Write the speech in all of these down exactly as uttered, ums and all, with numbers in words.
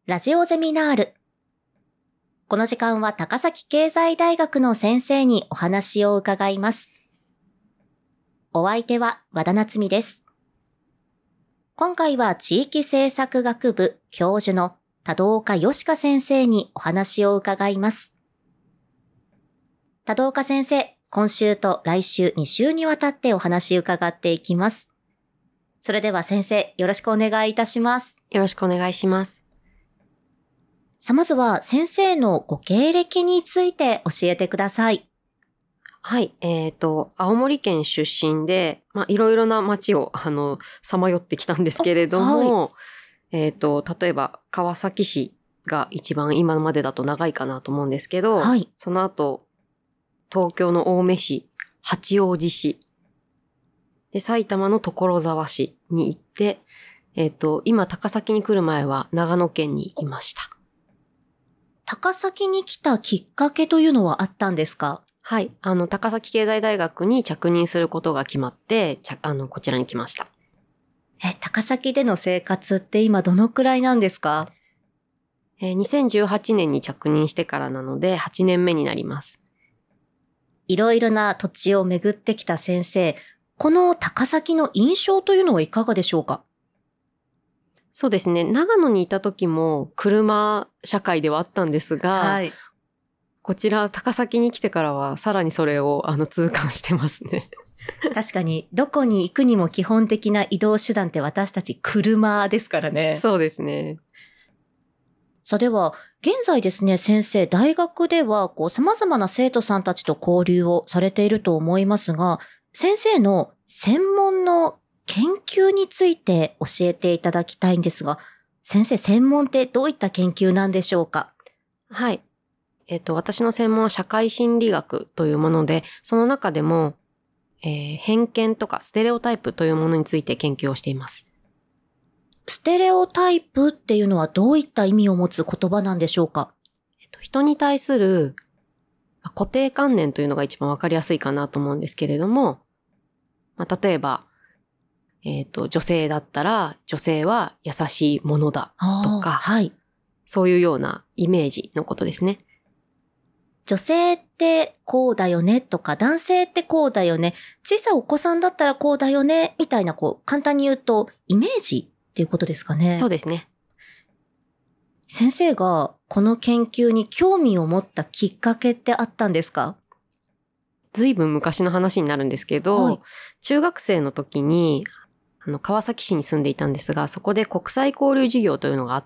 ラジオゼミナール。この時間は高崎経済大学の先生にお話を伺います。お相手は和田夏美です。今回は地域政策学部教授の多度岡義香先生にお話を伺います。多度岡先生、今週と来週に週にわたってお話を伺っていきます。それでは先生、よろしくお願いいたします。 よろしくお願いします。 さあ、まずは先生のご経歴について教えてください。 はい、えっと、青森県出身で、まあ、いろいろな町を、あの、さまよってきたんですけれども、はい、えっと、例えば、川崎市が一番今までだと長いかなと思うんですけど、 はい、 その後、東京の青梅市、八王子市、で、埼玉の所沢市に行って、えっと、今、高崎に来る前は長野県にいました。 高崎に来たきっかけというのはあったんですか？ はい。あの、高崎経済大学に着任することが決まって、あの、こちらに来ました。 え、高崎での生活って今どのくらいなんですか？ えー、にせんじゅうはちねんに着任してからなので、はちねんめになります。 いろいろな土地を巡ってきた先生、この高崎の印象というのはいかがでしょうか？ そうですね。長野にいた時も車社会ではあったんですが、はい、こちら高崎に来てからはさらにそれをあの痛感してますね。 確かにどこに行くにも基本的な移動手段って私たち車ですからね。 そうですね。 さあでは現在ですね、先生大学ではこう様々な生徒さんたちと交流をされていると思いますが、先生の専門の研究について教えていただきたいんですが、先生専門ってどういった研究なんでしょうか？ はい。えっと、私の専門は社会心理学というもので、その中でも、えー、偏見とかステレオタイプというものについて研究をしています。 ステレオタイプっていうのはどういった意味を持つ言葉なんでしょうか？ えっと、人に対する固定観念というのが一番わかりやすいかなと思うんですけれども、まあ、例えば、えっと、女性だったら女性は優しいものだとか、 はい、 そういうようなイメージのことですね。 女性ってこうだよねとか、男性ってこうだよね、小さいお子さんだったらこうだよね、みたいなこう、簡単に言うとイメージっていうことですかね。 そうですね。 先生がこの研究に興味を持ったきっかけってあったんですか？ ずいぶん昔の話になるんですけど、はい、中学生の時に、あの、川崎市に住んでいたんですが、そこで国際交流事業というのがあって、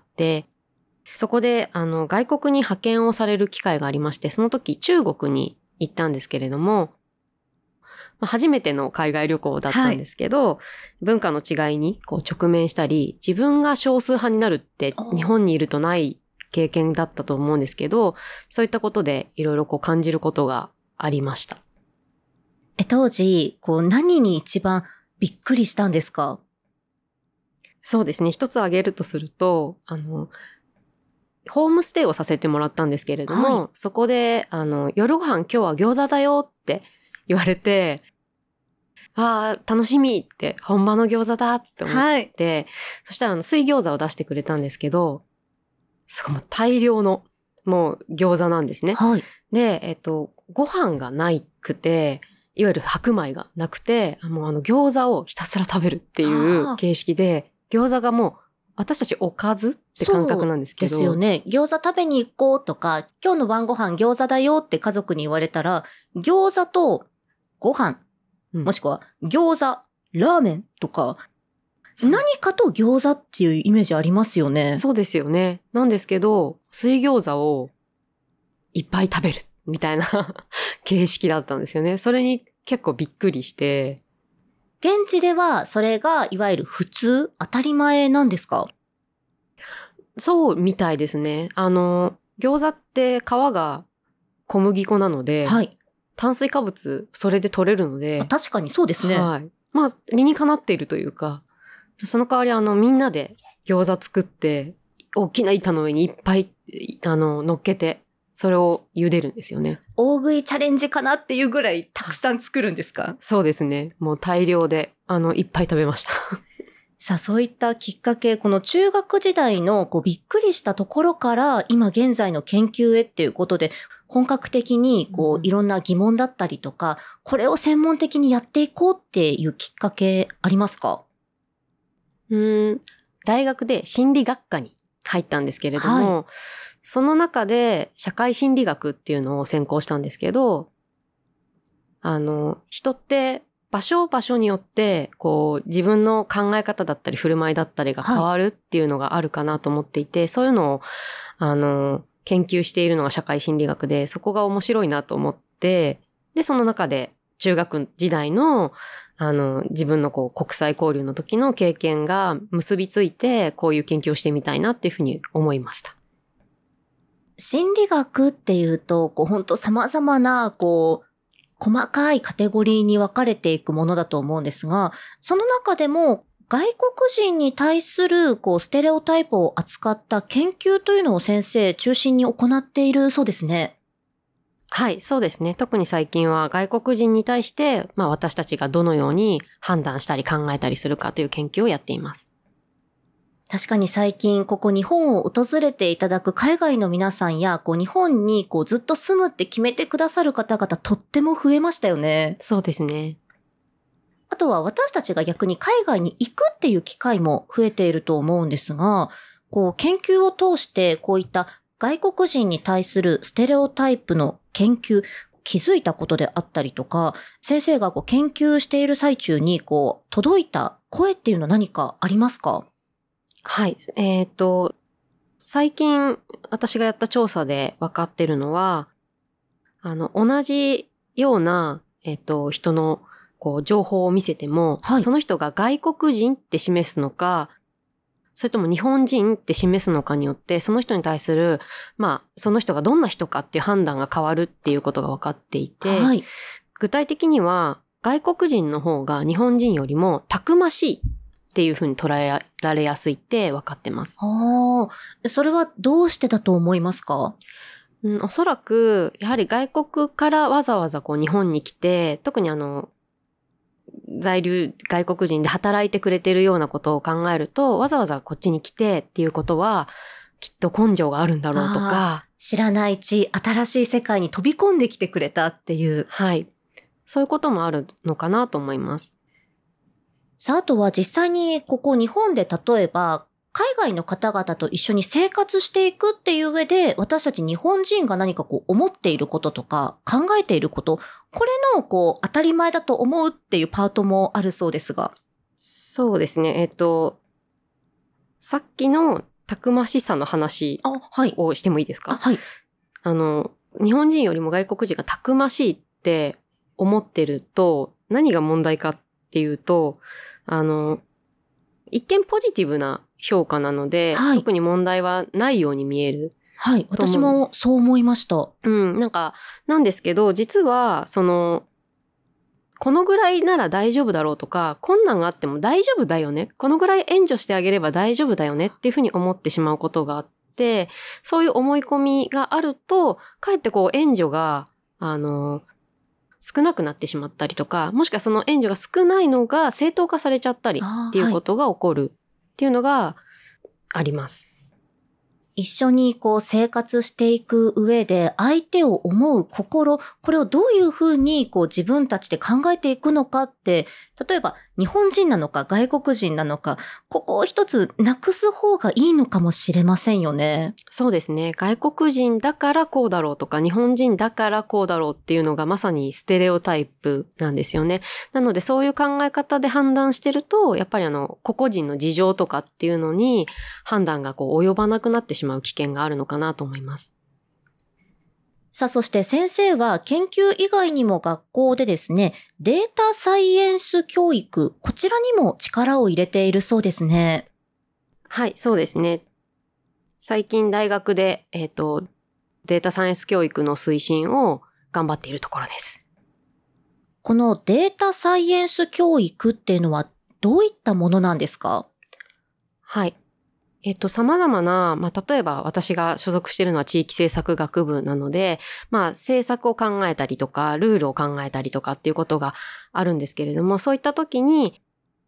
そこで、あの、外国に派遣をされる機会がありまして、その時中国に行ったんですけれども、初めての海外旅行だったんですけど、はい、文化の違いにこう直面したり、自分が少数派になるって日本にいるとない経験だったと思うんですけど、そういったことでいろいろこう感じることがありました。 え、当時、こう何に一番びっくりしたんですか？ そうですね。一つ挙げるとすると、あの、ホームステイをさせてもらったんですけれども、はい、そこで、あの、夜ご飯今日は餃子だよって言われて、ああ、楽しみって、本場の餃子だって思って、はい、そしたらあの水餃子を出してくれたんですけど、すごい大量のもう餃子なんですね。 はい、 で、えっと、ご飯がないくて、いわゆる白米がなくて、もうあの餃子をひたすら食べるっていう形式で、餃子がもう私たちおかずって感覚なんですけど。 そうですよね。餃子食べに行こうとか、今日の晩ご飯餃子だよって家族に言われたら、餃子とご飯、うん、もしくは餃子、ラーメンとか、何かと餃子っていうイメージありますよね。 そうですよね。なんですけど、水餃子をいっぱい食べるみたいな形式だったんですよね。それに結構びっくりして。 現地ではそれがいわゆる普通、当たり前なんですか？ そうみたいですね。あの、餃子って皮が小麦粉なので、はい、炭水化物それで取れるので。 確かにそうですね。 はい。まあ、理にかなっているというか、その代わりあの、みんなで餃子作って、大きな板の上にいっぱい、あの、乗っけて、それを茹でるんですよね。 大食いチャレンジかなっていうぐらいたくさん作るんですか？ そうですね。もう大量で、あの、いっぱい食べました。 さあ、そういったきっかけ、この中学時代のこうびっくりしたところから、今現在の研究へっていうことで、本格的にこう、いろんな疑問だったりとか、これを専門的にやっていこうっていうきっかけありますか？ うーん、大学で心理学科に入ったんですけれども、はい、その中で社会心理学っていうのを専攻したんですけど、あの、人って場所場所によって、こう、自分の考え方だったり振る舞いだったりが変わるっていうのがあるかなと思っていて、はい、そういうのを、あの、研究しているのが社会心理学で、そこが面白いなと思って、で、その中で中学時代の、あの、自分のこう、国際交流の時の経験が結びついて、こういう研究をしてみたいなっていうふうに思いました。 心理学っていうと、こう、本当様々な、こう、細かいカテゴリーに分かれていくものだと思うんですが、その中でも外国人に対するこうステレオタイプを扱った研究というのを先生中心に行っているそうですね。 はい、そうですね。特に最近は外国人に対して、まあ私たちがどのように判断したり考えたりするかという研究をやっています。 確かに最近ここ日本を訪れていただく海外の皆さんや、こう日本にこうずっと住むって決めてくださる方々とっても増えましたよね。 そうですね。 あとは私たちが逆に海外に行くっていう機会も増えていると思うんですが、こう研究を通してこういった外国人に対するステレオタイプの研究、気づいたことであったりとか、先生がこう研究している最中にこう届いた声っていうのは何かありますか？ はい。えっと、最近私がやった調査で分かってるのは、あの、同じような、えっと、人のこう情報を見せても、はい、その人が外国人って示すのか、それとも日本人って示すのかによって、その人に対する、まあ、その人がどんな人かっていう判断が変わるっていうことが分かっていて、はい、具体的には外国人の方が日本人よりもたくましいっていうふうに捉えられやすいって分かってます。 ああ、それはどうしてだと思いますか？ うん、おそらく、やはり外国からわざわざこう日本に来て、特にあの、在留外国人で働いてくれてるようなことを考えると、わざわざこっちに来てっていうことは、きっと根性があるんだろうとか。 知らないうち、新しい世界に飛び込んできてくれたっていう。 はい。そういうこともあるのかなと思います。 さあ、あとは実際にここ日本で例えば、海外の方々と一緒に生活していくっていう上で、私たち日本人が何かこう思っていることとか考えていること、これのこう当たり前だと思うっていうパートもあるそうですが。 そうですね。えっと、さっきのたくましさの話をしてもいいですか？ あ、はい。 あの、日本人よりも外国人がたくましいって思ってると、何が問題かっていうと、あの、一見ポジティブな評価なので、はい、特に問題はないように見える。 はい。私もそう思いました。 うん。なんか、なんですけど、実は、その、このぐらいなら大丈夫だろうとか、困難があっても大丈夫だよね。このぐらい援助してあげれば大丈夫だよねっていうふうに思ってしまうことがあって、そういう思い込みがあると、かえってこう援助が、あの、少なくなってしまったりとか、もしくはその援助が少ないのが正当化されちゃったりっていうことが起こるっていうのがあります。 一緒にこう生活していく上で相手を思う心、これをどういうふうにこう自分たちで考えていくのかって、例えば日本人なのか外国人なのか、ここを一つなくす方がいいのかもしれませんよね。 そうですね。外国人だからこうだろうとか、日本人だからこうだろうっていうのがまさにステレオタイプなんですよね。なのでそういう考え方で判断してると、やっぱりあの、個々人の事情とかっていうのに判断がこう及ばなくなってしまう危険があるのかなと思います。 さあ、そして先生は研究以外にも学校でですね、データサイエンス教育、こちらにも力を入れているそうですね。 はい、そうですね。最近大学で、えっと、データサイエンス教育の推進を頑張っているところです。 このデータサイエンス教育っていうのはどういったものなんですか？ はい。えっと、様々な、まあ、例えば私が所属しているのは地域政策学部なので、まあ、政策を考えたりとか、ルールを考えたりとかっていうことがあるんですけれども、そういった時に、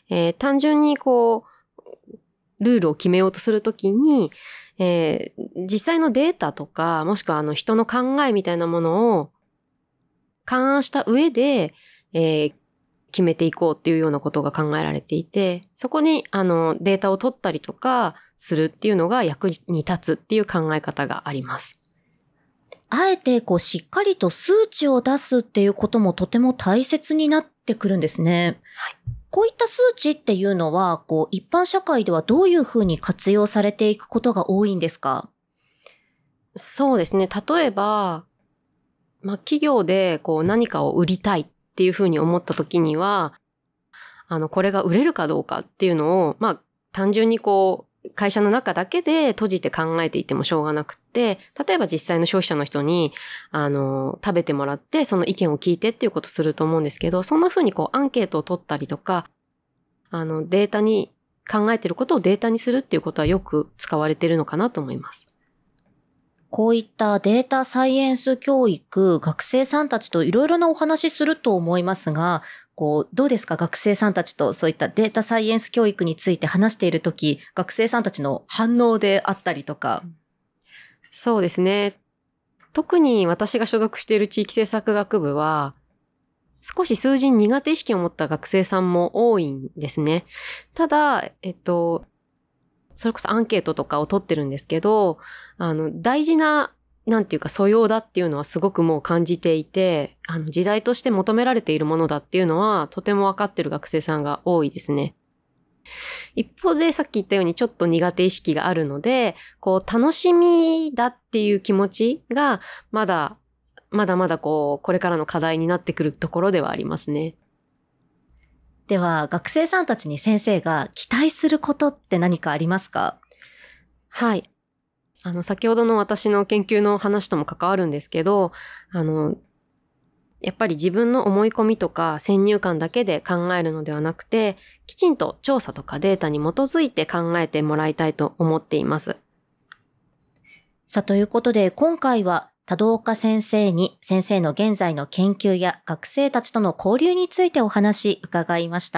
えー、単純にこう、ルールを決めようとするときに、えー、実際のデータとか、もしくはあの人の考えみたいなものを勘案した上で、えー、決めていこうっていうようなことが考えられていて、そこにあのデータを取ったりとかするっていうのが役に立つっていう考え方があります。 あえてこうしっかりと数値を出すっていうこともとても大切になってくるんですね。 はい。 こういった数値っていうのは、こう一般社会ではどういうふうに活用されていくことが多いんですか？ そうですね。例えば、まあ、企業でこう何かを売りたいっていうふうに思った時には、あの、これが売れるかどうかっていうのを、まあ、単純にこう、会社の中だけで閉じて考えていてもしょうがなくって、例えば実際の消費者の人に、あの、食べてもらって、その意見を聞いてっていうことをすると思うんですけど、そんな風にこう、アンケートを取ったりとか、あの、データに、考えていることをデータにするっていうことはよく使われているのかなと思います。 こういったデータサイエンス教育、学生さんたちといろいろなお話すると思いますが、こう、どうですか？学生さんたちとそういったデータサイエンス教育について話しているとき、学生さんたちの反応であったりとか。 そうですね。特に私が所属している地域政策学部は、少し数字に苦手意識を持った学生さんも多いんですね。ただ、えっと、それこそアンケートとかを取ってるんですけど、あの、大事な、なんていうか素養だっていうのはすごくもう感じていて、あの、時代として求められているものだっていうのはとても分かってる学生さんが多いですね。一方でさっき言ったようにちょっと苦手意識があるので、こう、楽しみだっていう気持ちが、まだ、まだまだこう、これからの課題になってくるところではありますね。 では、学生さんたちに先生が期待することって何かありますか？ はい。あの、先ほどの私の研究の話とも関わるんですけど、あの、やっぱり自分の思い込みとか先入観だけで考えるのではなくて、きちんと調査とかデータに基づいて考えてもらいたいと思っています。 さあ、ということで、今回は多動岡先生に先生の現在の研究や学生たちとの交流についてお話伺いました。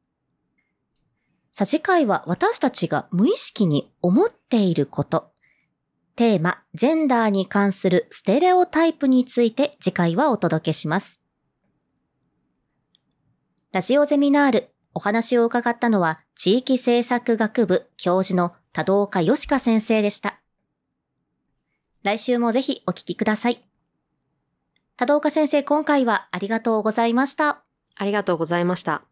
さあ、次回は私たちが無意識に思っていること、テーマ、ジェンダーに関するステレオタイプについて次回はお届けします。ラジオゼミナール、お話を伺ったのは地域政策学部教授の多動岡義香先生でした。来週もぜひお聞きください。多動岡先生、今回はありがとうございました。 ありがとうございました。